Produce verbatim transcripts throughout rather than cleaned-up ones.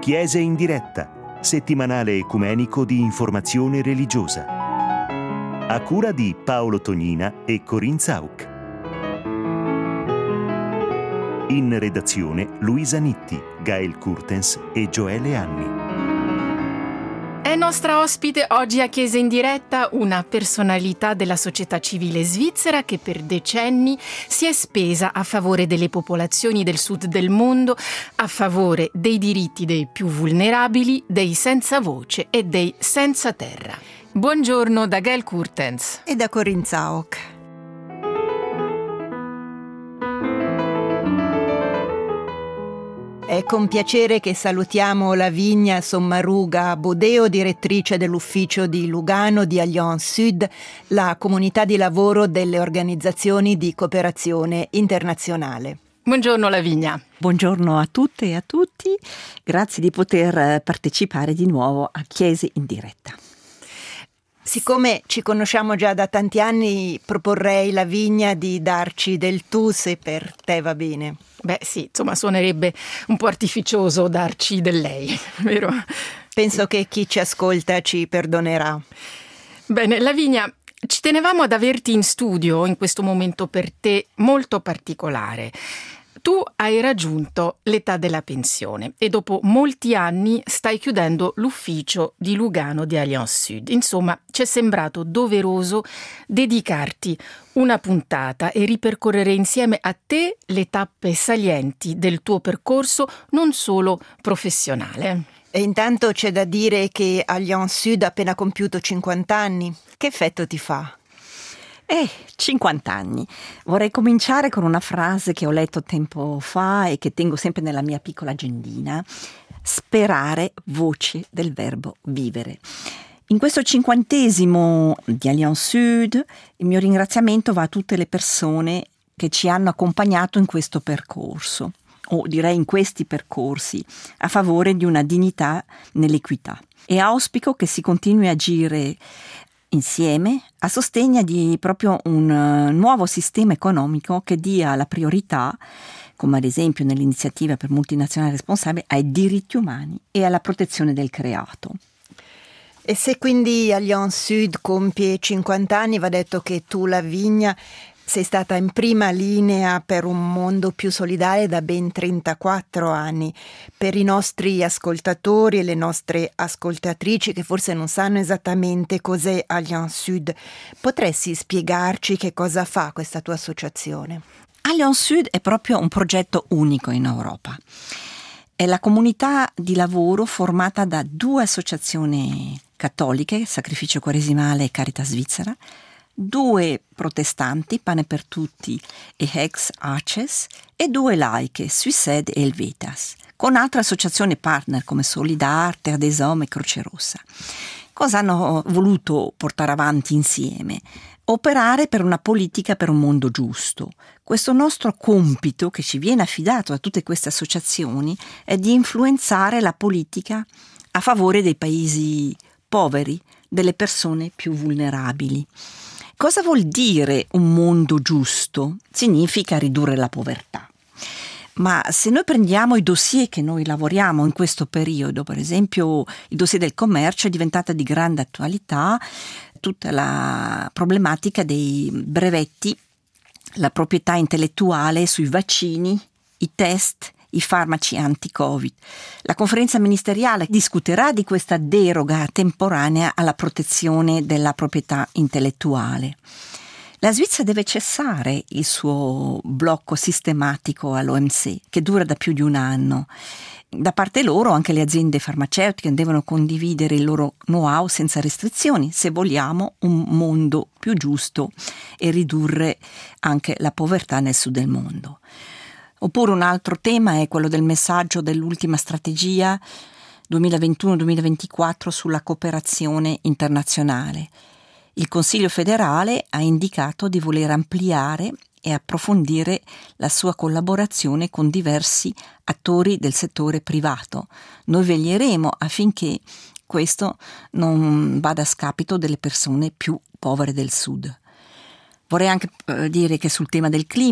Chiese in diretta, settimanale ecumenico di informazione religiosa. A cura di Paolo Tognina e Corinne Zauk. In redazione Luisa Nitti, Gael Kurtens e Gioele Anni. È nostra ospite oggi a Chiesa in diretta una personalità della società civile svizzera che per decenni si è spesa a favore delle popolazioni del sud del mondo, a favore dei diritti dei più vulnerabili, dei senza voce e dei senza terra. Buongiorno da Gael Kurtens e da Corinne Zauk. È con piacere che salutiamo Lavinia Sommaruga Bodeo, direttrice dell'ufficio di Lugano di Alliance Sud, la comunità di lavoro delle organizzazioni di cooperazione internazionale. Buongiorno Lavinia. Buongiorno a tutte e a tutti, grazie di poter partecipare di nuovo a Chiese in diretta. Siccome ci conosciamo già da tanti anni, proporrei, Lavinia, di darci del tu, se per te va bene. Beh sì, insomma suonerebbe un po' artificioso darci del lei, vero? Penso che chi ci ascolta ci perdonerà. Bene, Lavinia, ci tenevamo ad averti in studio in questo momento per te molto particolare. Tu hai raggiunto l'età della pensione e dopo molti anni stai chiudendo l'ufficio di Lugano di Alliance Sud. Insomma, ci è sembrato doveroso dedicarti una puntata e ripercorrere insieme a te le tappe salienti del tuo percorso, non solo professionale. E intanto c'è da dire che Alliance Sud ha appena compiuto cinquanta anni. Che effetto ti fa? Eh, cinquanta anni. Vorrei cominciare con una frase che ho letto tempo fa e che tengo sempre nella mia piccola agendina. Sperare voce del verbo vivere. In questo cinquantesimo di Alliance Sud, il mio ringraziamento va a tutte le persone che ci hanno accompagnato in questo percorso, o direi in questi percorsi, a favore di una dignità nell'equità. E auspico che si continui a agire insieme a sostegno di proprio un uh, nuovo sistema economico che dia la priorità, come ad esempio nell'iniziativa per multinazionali responsabili, ai diritti umani e alla protezione del creato. E se quindi Alliance Sud compie cinquanta anni, va detto che tu, Lavinia, sei stata in prima linea per un mondo più solidale da ben trentaquattro anni. Per i nostri ascoltatori e le nostre ascoltatrici che forse non sanno esattamente cos'è Alliance Sud, potresti spiegarci che cosa fa questa tua associazione? Alliance Sud è proprio un progetto unico in Europa. È la comunità di lavoro formata da due associazioni cattoliche, Sacrificio Quaresimale e Caritas Svizzera, due protestanti, Pane per Tutti e Ex Aces, e due laiche, Suiced e Helvetas, con altre associazioni partner come Solidar, Terre des Hommes e Croce Rossa. Cosa hanno voluto portare avanti insieme? Operare per una politica per un mondo giusto. Questo nostro compito, che ci viene affidato da tutte queste associazioni, è di influenzare la politica a favore dei paesi poveri, delle persone più vulnerabili. Cosa vuol dire un mondo giusto? Significa ridurre la povertà. Ma se noi prendiamo i dossier che noi lavoriamo in questo periodo, per esempio il dossier del commercio, è diventata di grande attualità tutta la problematica dei brevetti, la proprietà intellettuale sui vaccini, i test, i farmaci anti-Covid. La conferenza ministeriale discuterà di questa deroga temporanea alla protezione della proprietà intellettuale. La Svizzera deve cessare il suo blocco sistematico all'O M C, che dura da più di un anno. Da parte loro anche le aziende farmaceutiche devono condividere il loro know-how senza restrizioni, se vogliamo un mondo più giusto e ridurre anche la povertà nel sud del mondo. Oppure un altro tema è quello del messaggio dell'ultima strategia duemilaventuno duemilaventiquattro sulla cooperazione internazionale. Il Consiglio federale ha indicato di voler ampliare e approfondire la sua collaborazione con diversi attori del settore privato. Noi veglieremo affinché questo non vada a scapito delle persone più povere del Sud. Vorrei anche dire che sul tema del clima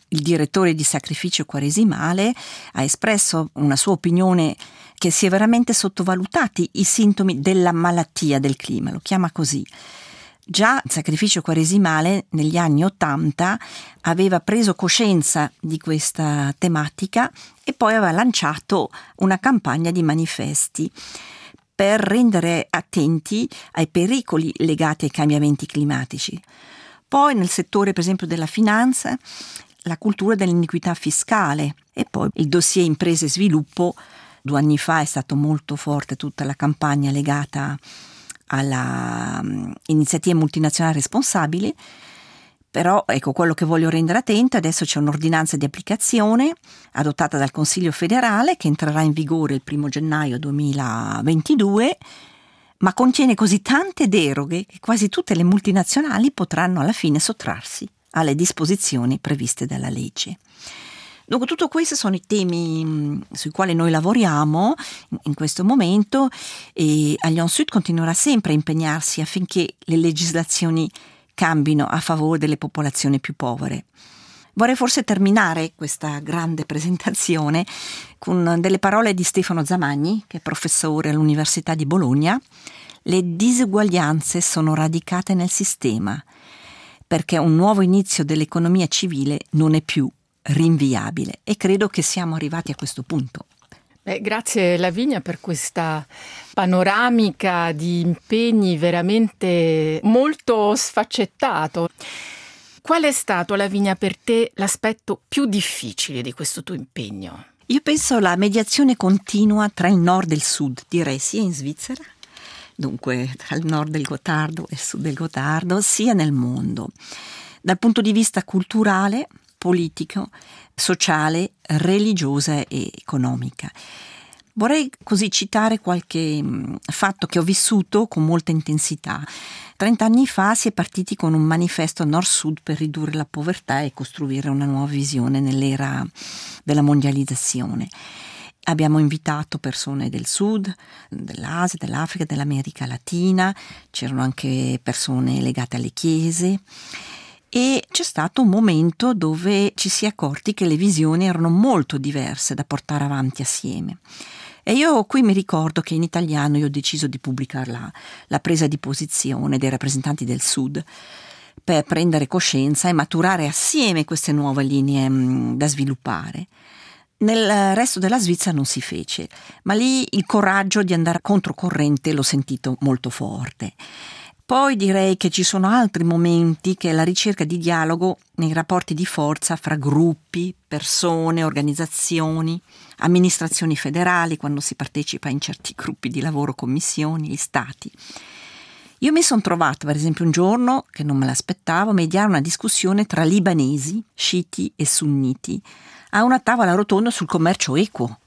il direttore di Sacrificio Quaresimale, ha espresso una sua opinione che si è veramente sottovalutati i sintomi della malattia del clima, lo chiama così. Già il Sacrificio Quaresimale negli anni Ottanta aveva preso coscienza di questa tematica e poi aveva lanciato una campagna di manifesti per rendere attenti ai pericoli legati ai cambiamenti climatici. Poi nel settore per esempio della finanza, la cultura dell'iniquità fiscale, e poi il dossier imprese e sviluppo. Due anni fa è stato molto forte tutta la campagna legata alla um, iniziative multinazionali responsabili, però ecco quello che voglio rendere attento: adesso c'è un'ordinanza di applicazione adottata dal Consiglio federale che entrerà in vigore il primo gennaio duemilaventidue, ma contiene così tante deroghe che quasi tutte le multinazionali potranno alla fine sottrarsi alle disposizioni previste dalla legge. Dunque tutto questo sono i temi sui quali noi lavoriamo in questo momento, e Allianz Sud continuerà sempre a impegnarsi affinché le legislazioni cambino a favore delle popolazioni più povere. Vorrei forse terminare questa grande presentazione con delle parole di Stefano Zamagni, che è professore all'Università di Bologna. Le diseguaglianze sono radicate nel sistema, perché un nuovo inizio dell'economia civile non è più rinviabile, e credo che siamo arrivati a questo punto. Beh, grazie Lavinia per questa panoramica di impegni veramente molto sfaccettato. Qual è stato, Lavinia, per te l'aspetto più difficile di questo tuo impegno? Io penso alla mediazione continua tra il nord e il sud, direi sia in Svizzera, dunque tra il nord del Gotardo e il sud del Gotardo, sia nel mondo, dal punto di vista culturale, politico, sociale, religiosa e economica. Vorrei così citare qualche fatto che ho vissuto con molta intensità. Trent'anni fa si è partiti con un manifesto nord-sud per ridurre la povertà e costruire una nuova visione nell'era della mondializzazione. Abbiamo invitato persone del sud, dell'Asia, dell'Africa, dell'America Latina, c'erano anche persone legate alle chiese. E c'è stato un momento dove ci si è accorti che le visioni erano molto diverse da portare avanti assieme. E io qui mi ricordo che in italiano io ho deciso di pubblicare la, la presa di posizione dei rappresentanti del Sud per prendere coscienza e maturare assieme queste nuove linee mh, da sviluppare. Nel resto della Svizzera non si fece, ma lì il coraggio di andare controcorrente l'ho sentito molto forte. Poi direi che ci sono altri momenti che è la ricerca di dialogo nei rapporti di forza fra gruppi, persone, organizzazioni, amministrazioni federali, quando si partecipa in certi gruppi di lavoro, commissioni, gli stati. Io mi sono trovata, per esempio, un giorno, che non me l'aspettavo, a mediare una discussione tra libanesi, sciiti e sunniti, a una tavola rotonda sul commercio equo.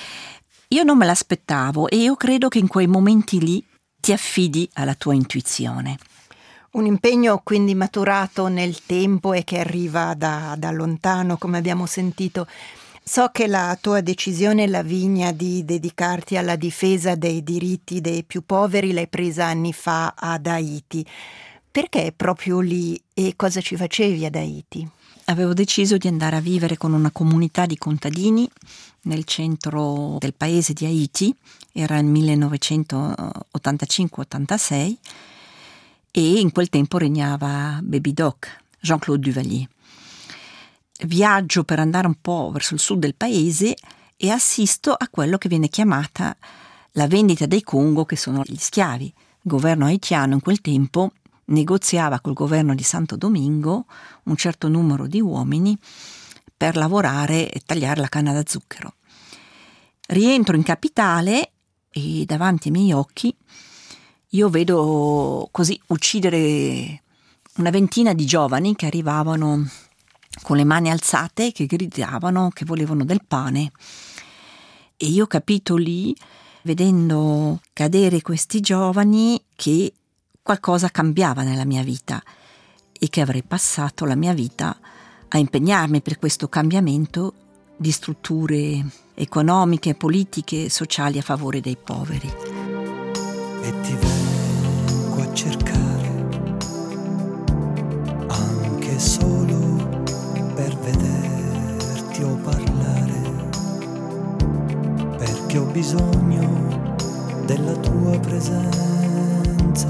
Io non me l'aspettavo e io credo che in quei momenti lì ti affidi alla tua intuizione. Un impegno quindi maturato nel tempo e che arriva da, da lontano, come abbiamo sentito. So che la tua decisione, Lavinia, di dedicarti alla difesa dei diritti dei più poveri l'hai presa anni fa ad Haiti. Perché proprio lì e cosa ci facevi ad Haiti? Avevo deciso di andare a vivere con una comunità di contadini nel centro del paese di Haiti, era il millenovecentottantacinque ottantasei, e in quel tempo regnava Baby Doc, Jean-Claude Duvalier. Viaggio per andare un po' verso il sud del paese e assisto a quello che viene chiamata la vendita dei Congo, che sono gli schiavi. Il governo haitiano in quel tempo negoziava col governo di Santo Domingo un certo numero di uomini per lavorare e tagliare la canna da zucchero. Rientro in capitale e davanti ai miei occhi io vedo così uccidere una ventina di giovani che arrivavano con le mani alzate, che gridavano che volevano del pane. E io ho capito lì, vedendo cadere questi giovani, che qualcosa cambiava nella mia vita e che avrei passato la mia vita a impegnarmi per questo cambiamento di strutture economiche, politiche, sociali a favore dei poveri. E ti vengo a cercare anche solo per vedere sentito parlare, perché ho bisogno della tua presenza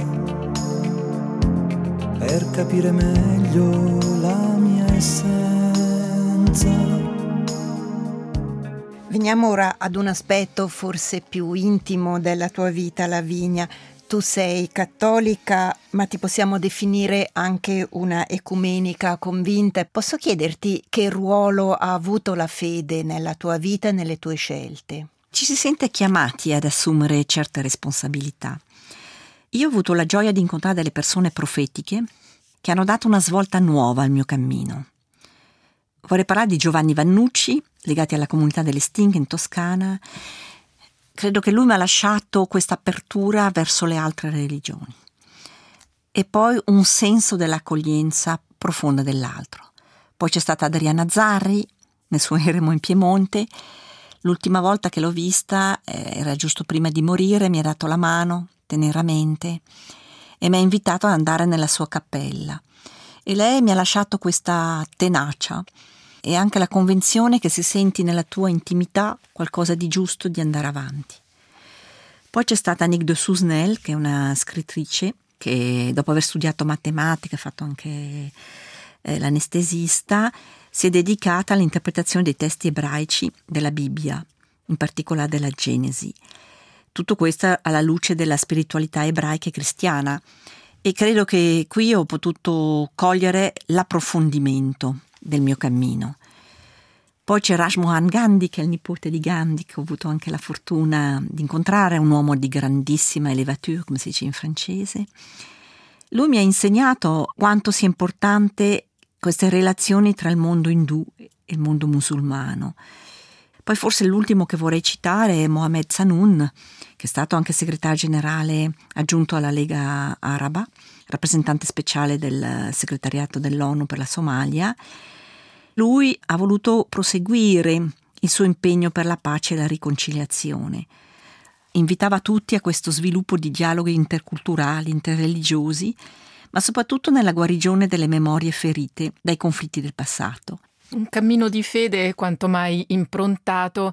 per capire meglio la mia essenza. Veniamo ora ad un aspetto forse più intimo della tua vita, Lavinia. Tu sei cattolica, ma ti possiamo definire anche una ecumenica convinta. Posso chiederti che ruolo ha avuto la fede nella tua vita e nelle tue scelte? Ci si sente chiamati ad assumere certe responsabilità. Io ho avuto la gioia di incontrare delle persone profetiche che hanno dato una svolta nuova al mio cammino. Vorrei parlare di Giovanni Vannucci, legati alla comunità delle Stinghe in Toscana. Credo che lui mi ha lasciato questa apertura verso le altre religioni. E poi un senso dell'accoglienza profonda dell'altro. Poi c'è stata Adriana Zarri, nel suo eremo in Piemonte. L'ultima volta che l'ho vista, eh, era giusto prima di morire, mi ha dato la mano, teneramente, e mi ha invitato ad andare nella sua cappella. E lei mi ha lasciato questa tenacia e anche la convinzione che se senti nella tua intimità qualcosa di giusto di andare avanti. Poi c'è stata Annick de Susnel, che è una scrittrice che dopo aver studiato matematica, ha fatto anche eh, l'anestesista, si è dedicata all'interpretazione dei testi ebraici della Bibbia, in particolare della Genesi. Tutto questo alla luce della spiritualità ebraica e cristiana. E credo che qui ho potuto cogliere l'approfondimento del mio cammino. Poi c'è Rajmohan Gandhi, che è il nipote di Gandhi, che ho avuto anche la fortuna di incontrare, un uomo di grandissima elevature, come si dice in francese. Lui mi ha insegnato quanto sia importante queste relazioni tra il mondo indù e il mondo musulmano. Poi forse l'ultimo che vorrei citare è Mohamed Sanoun, che è stato anche segretario generale aggiunto alla Lega Araba, rappresentante speciale del segretariato dell'ONU per la Somalia. Lui ha voluto proseguire il suo impegno per la pace e la riconciliazione. Invitava tutti a questo sviluppo di dialoghi interculturali, interreligiosi, ma soprattutto nella guarigione delle memorie ferite dai conflitti del passato. Un cammino di fede quanto mai improntato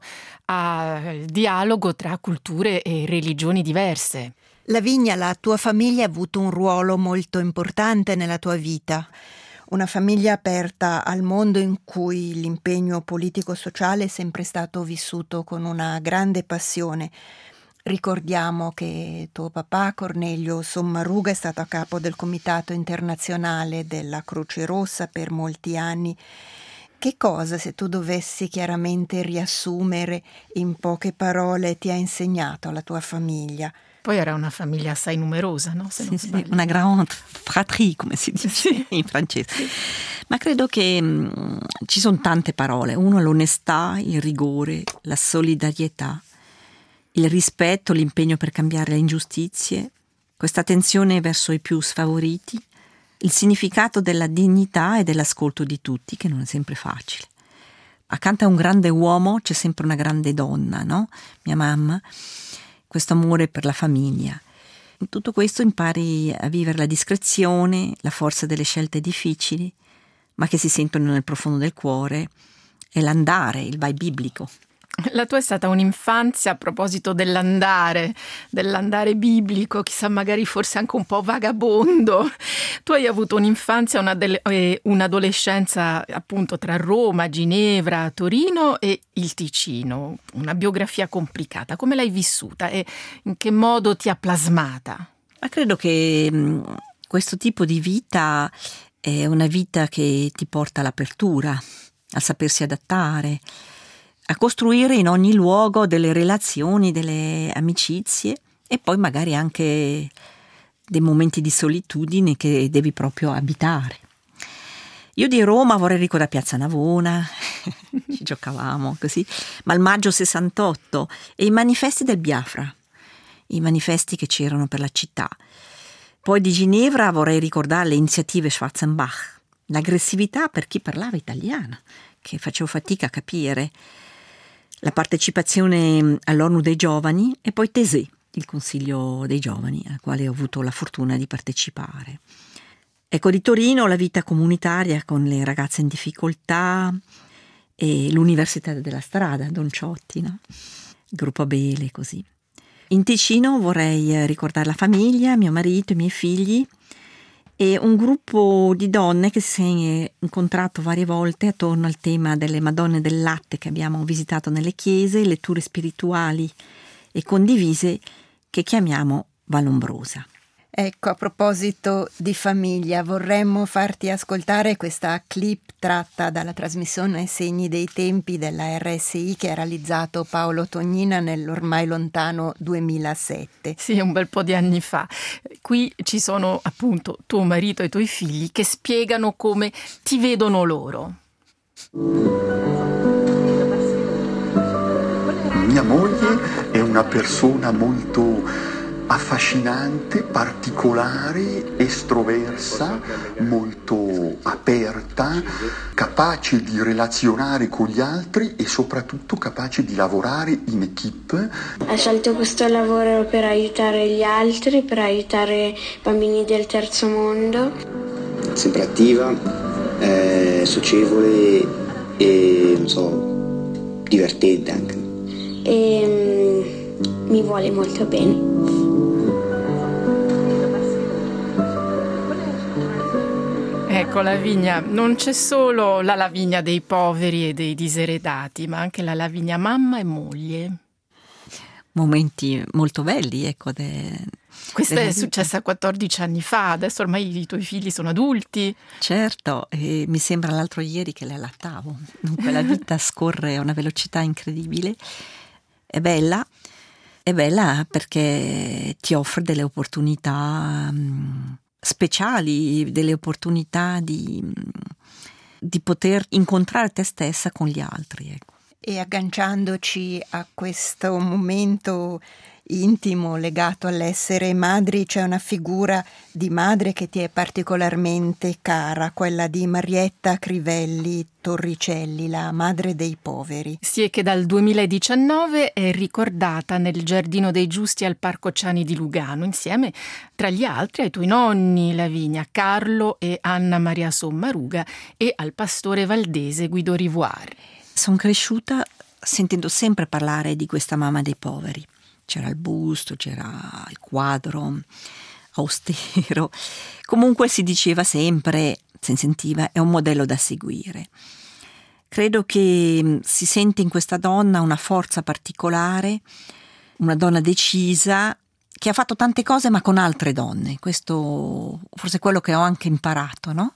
al dialogo tra culture e religioni diverse. Lavinia, la tua famiglia ha avuto un ruolo molto importante nella tua vita. Una famiglia aperta al mondo in cui l'impegno politico-sociale è sempre stato vissuto con una grande passione. Ricordiamo che tuo papà, Cornelio Sommaruga, è stato a capo del Comitato Internazionale della Croce Rossa per molti anni. Che cosa, se tu dovessi chiaramente riassumere in poche parole, ti ha insegnato la tua famiglia? Poi era una famiglia assai numerosa, no? Se sì, non sì, sbaglio. una grande fratrie, come si dice sì. in francese. Sì. Ma credo che mh, ci sono tante parole. Uno, l'onestà, il rigore, la solidarietà, il rispetto, l'impegno per cambiare le ingiustizie, questa attenzione verso i più sfavoriti, il significato della dignità e dell'ascolto di tutti, che non è sempre facile. Accanto a un grande uomo c'è sempre una grande donna, no? Mia mamma. Questo amore per la famiglia. In tutto questo impari a vivere la discrezione, la forza delle scelte difficili, ma che si sentono nel profondo del cuore, e l'andare, il vai biblico. La tua è stata un'infanzia, a proposito dell'andare, dell'andare biblico, chissà, magari forse anche un po' vagabondo. Tu hai avuto un'infanzia, una delle, eh, un'adolescenza appunto tra Roma, Ginevra, Torino e il Ticino. Una biografia complicata. Come l'hai vissuta e in che modo ti ha plasmata? Ma credo che mh, questo tipo di vita è una vita che ti porta all'apertura, a sapersi adattare, a costruire in ogni luogo delle relazioni, delle amicizie e poi magari anche dei momenti di solitudine che devi proprio abitare. Io di Roma vorrei ricordare Piazza Navona, ci giocavamo così, ma il maggio sessantotto e i manifesti del Biafra, i manifesti che c'erano per la città. Poi di Ginevra vorrei ricordare le iniziative Schwarzenbach, l'aggressività per chi parlava italiano, che facevo fatica a capire, la partecipazione all'ONU dei giovani e poi Tesè, il Consiglio dei giovani, al quale ho avuto la fortuna di partecipare. Ecco, di Torino la vita comunitaria con le ragazze in difficoltà e l'Università della Strada, Don Ciotti, no? Gruppo Abele, così. In Ticino vorrei ricordare la famiglia, mio marito, i miei figli e un gruppo di donne che si è incontrato varie volte attorno al tema delle Madonne del Latte che abbiamo visitato nelle chiese, letture spirituali e condivise che chiamiamo Vallombrosa. Ecco, a proposito di famiglia, vorremmo farti ascoltare questa clip tratta dalla trasmissione Segni dei Tempi della R S I che ha realizzato Paolo Tognina nell'ormai lontano duemilasette. Sì, un bel po' di anni fa. Qui ci sono appunto tuo marito e i tuoi figli che spiegano come ti vedono loro. Mia moglie è una persona molto affascinante, particolare, estroversa, molto aperta, capace di relazionare con gli altri e soprattutto capace di lavorare in equipe. Ho scelto questo lavoro per aiutare gli altri, per aiutare i bambini del terzo mondo. Sempre attiva, eh, socievole e, non so, divertente anche. E mm, mi vuole molto bene. Ecco, Lavinia, non c'è solo la Lavinia dei poveri e dei diseredati, ma anche la Lavinia mamma e moglie. Momenti molto belli, ecco. De, Questa è successa quattordici anni fa, adesso ormai i tuoi figli sono adulti. Certo, e mi sembra l'altro ieri che le allattavo. Dunque la vita scorre a una velocità incredibile. È bella, è bella perché ti offre delle opportunità um, speciali, delle opportunità di, di poter incontrare te stessa con gli altri, ecco. E agganciandoci a questo momento intimo legato all'essere madri, c'è una figura di madre che ti è particolarmente cara, quella di Marietta Crivelli Torricelli, la madre dei poveri. Sì, è che dal duemiladiciannove è ricordata nel Giardino dei Giusti al Parco Ciani di Lugano, insieme tra gli altri ai tuoi nonni Lavinia, Carlo e Anna Maria Sommaruga e al pastore valdese Guido Rivoire. Sono cresciuta sentendo sempre parlare di questa mamma dei poveri. C'era il busto, c'era il quadro austero. Comunque si diceva sempre, si sentiva, è un modello da seguire. Credo che si sente in questa donna una forza particolare, una donna decisa, che ha fatto tante cose ma con altre donne. Questo forse è quello che ho anche imparato, no?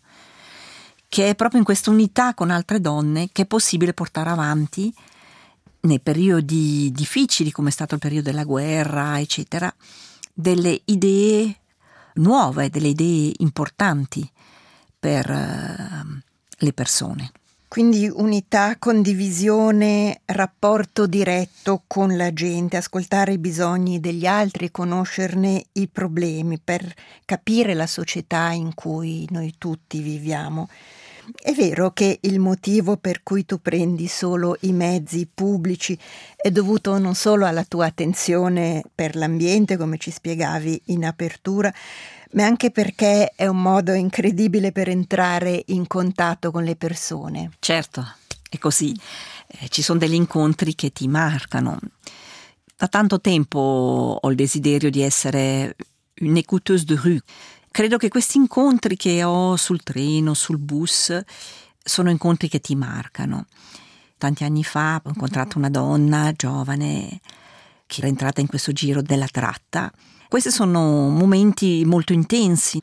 Che è proprio in questa unità con altre donne che è possibile portare avanti nei periodi difficili, come è stato il periodo della guerra, eccetera, delle idee nuove, delle idee importanti per uh, le persone. Quindi unità, condivisione, rapporto diretto con la gente, ascoltare i bisogni degli altri, conoscerne i problemi per capire la società in cui noi tutti viviamo. È vero che il motivo per cui tu prendi solo i mezzi pubblici è dovuto non solo alla tua attenzione per l'ambiente, come ci spiegavi in apertura, ma anche perché è un modo incredibile per entrare in contatto con le persone. Certo, è così. Eh, ci sono degli incontri che ti marcano. Da tanto tempo ho il desiderio di essere une écouteuse de rue. Credo che questi incontri che ho sul treno, sul bus, sono incontri che ti marcano. Tanti anni fa ho incontrato una donna giovane che era entrata in questo giro della tratta. Questi sono momenti molto intensi,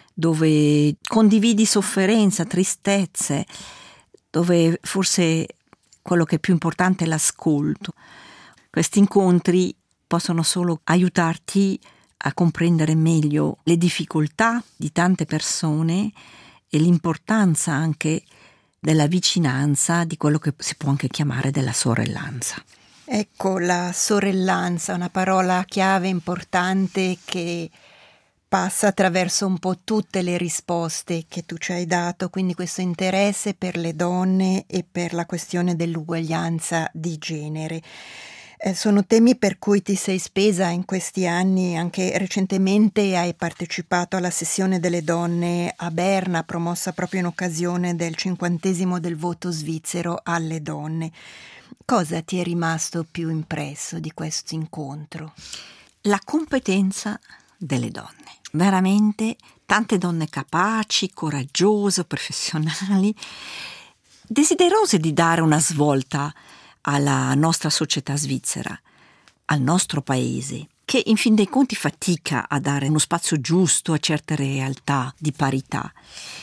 dove condividi sofferenza, tristezze, dove forse quello che è più importante è l'ascolto. Questi incontri possono solo aiutarti a comprendere meglio le difficoltà di tante persone e l'importanza anche della vicinanza, di quello che si può anche chiamare della sorellanza. Ecco, la sorellanza, una parola chiave importante che passa attraverso un po' tutte le risposte che tu ci hai dato, quindi questo interesse per le donne e per la questione dell'uguaglianza di genere. Eh, sono temi per cui ti sei spesa in questi anni, anche recentemente hai partecipato alla sessione delle donne a Berna, promossa proprio in occasione del cinquantesimo del voto svizzero alle donne. Cosa ti è rimasto più impresso di questo incontro? La competenza delle donne. Veramente tante donne capaci, coraggiose, professionali, desiderose di dare una svolta alla nostra società svizzera, al nostro paese, che in fin dei conti fatica a dare uno spazio giusto a certe realtà di parità.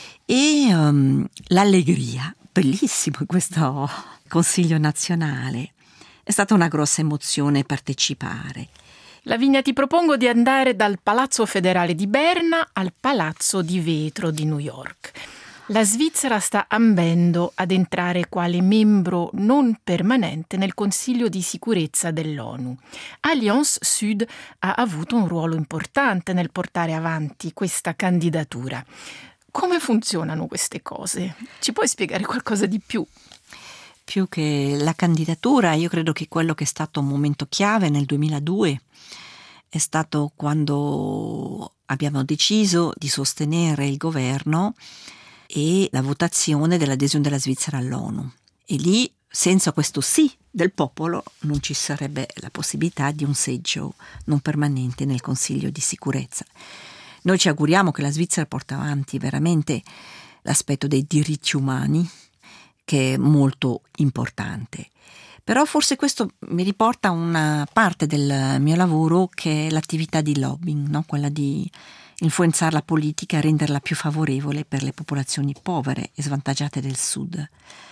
E um, l'allegria, bellissimo in questo Consiglio nazionale, è stata una grossa emozione partecipare. Lavinia, ti propongo di andare dal Palazzo Federale di Berna al Palazzo di Vetro di New York. La Svizzera sta ambendo ad entrare quale membro non permanente nel Consiglio di sicurezza dell'ONU. Alliance Sud ha avuto un ruolo importante nel portare avanti questa candidatura. Come funzionano queste cose? Ci puoi spiegare qualcosa di più? Più che la candidatura, io credo che quello che è stato un momento chiave nel duemiladue è stato quando abbiamo deciso di sostenere il governo e la votazione dell'adesione della Svizzera all'ONU. E lì, senza questo sì del popolo, non ci sarebbe la possibilità di un seggio non permanente nel Consiglio di sicurezza. Noi ci auguriamo che la Svizzera porti avanti veramente l'aspetto dei diritti umani, che è molto importante. Però forse questo mi riporta a una parte del mio lavoro che è l'attività di lobbying, no? Quella di influenzare la politica e renderla più favorevole per le popolazioni povere e svantaggiate del Sud.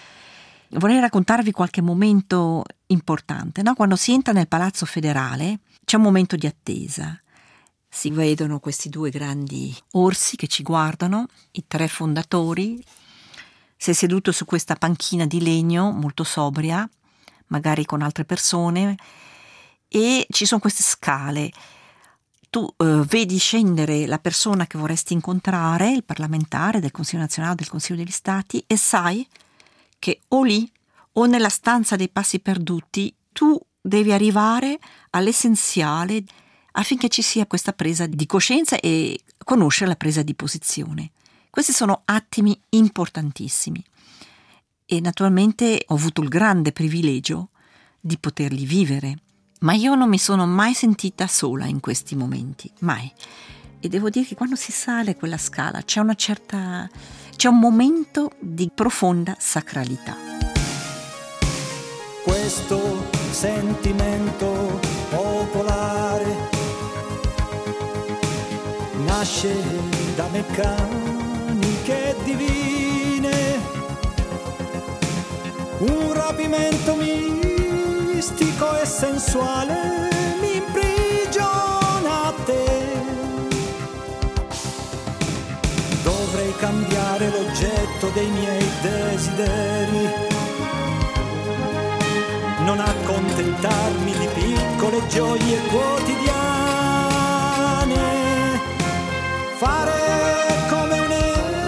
Vorrei raccontarvi qualche momento importante, no? Quando si entra nel Palazzo Federale c'è un momento di attesa. Si vedono questi due grandi orsi che ci guardano, i tre fondatori. Sei seduto su questa panchina di legno molto sobria, magari con altre persone, e ci sono queste scale. Tu uh, vedi scendere la persona che vorresti incontrare, il parlamentare del Consiglio nazionale, del Consiglio degli Stati, e sai che o lì o nella stanza dei passi perduti tu devi arrivare all'essenziale affinché ci sia questa presa di coscienza e conoscere la presa di posizione. Questi sono attimi importantissimi e naturalmente ho avuto il grande privilegio di poterli vivere. Ma io non mi sono mai sentita sola in questi momenti, mai. E devo dire che quando si sale quella scala c'è una certa, c'è un momento di profonda sacralità. Questo sentimento popolare nasce da meccaniche divine, un rapimento mistico e sensuale mi imprigiona a te. Dovrei cambiare l'oggetto dei miei desideri, non accontentarmi di piccole gioie quotidiane, fare come un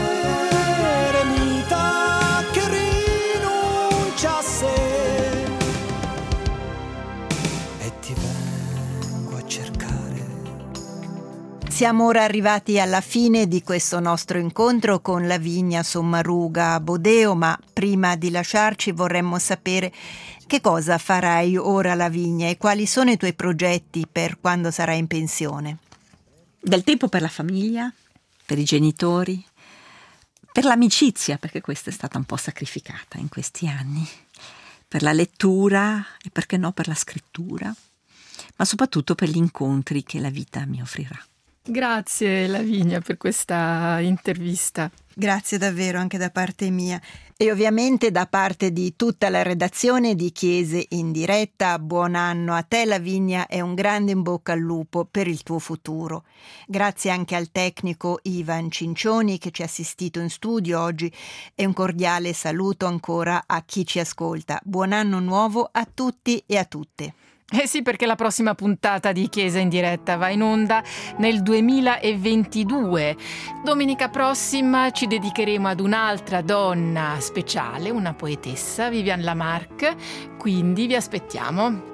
eremita che rinuncia a sé e ti vengo a cercare. Siamo ora arrivati alla fine di questo nostro incontro con Lavinia Sommaruga Bodeo, ma prima di lasciarci vorremmo sapere che cosa farai ora, Lavinia, e quali sono i tuoi progetti per quando sarai in pensione? Del tempo per la famiglia, per i genitori, per l'amicizia, perché questa è stata un po' sacrificata in questi anni, per la lettura e perché no per la scrittura, ma soprattutto per gli incontri che la vita mi offrirà. Grazie Lavinia per questa intervista. Grazie davvero anche da parte mia e ovviamente da parte di tutta la redazione di Chiese in diretta. Buon anno a te Lavinia e un grande in bocca al lupo per il tuo futuro. Grazie anche al tecnico Ivan Cincioni che ci ha assistito in studio oggi e un cordiale saluto ancora a chi ci ascolta. Buon anno nuovo a tutti e a tutte. Eh sì, perché la prossima puntata di Chiesa in diretta va in onda nel duemilaventidue. Domenica prossima ci dedicheremo ad un'altra donna speciale, una poetessa, Viviane Lamarck, quindi vi aspettiamo.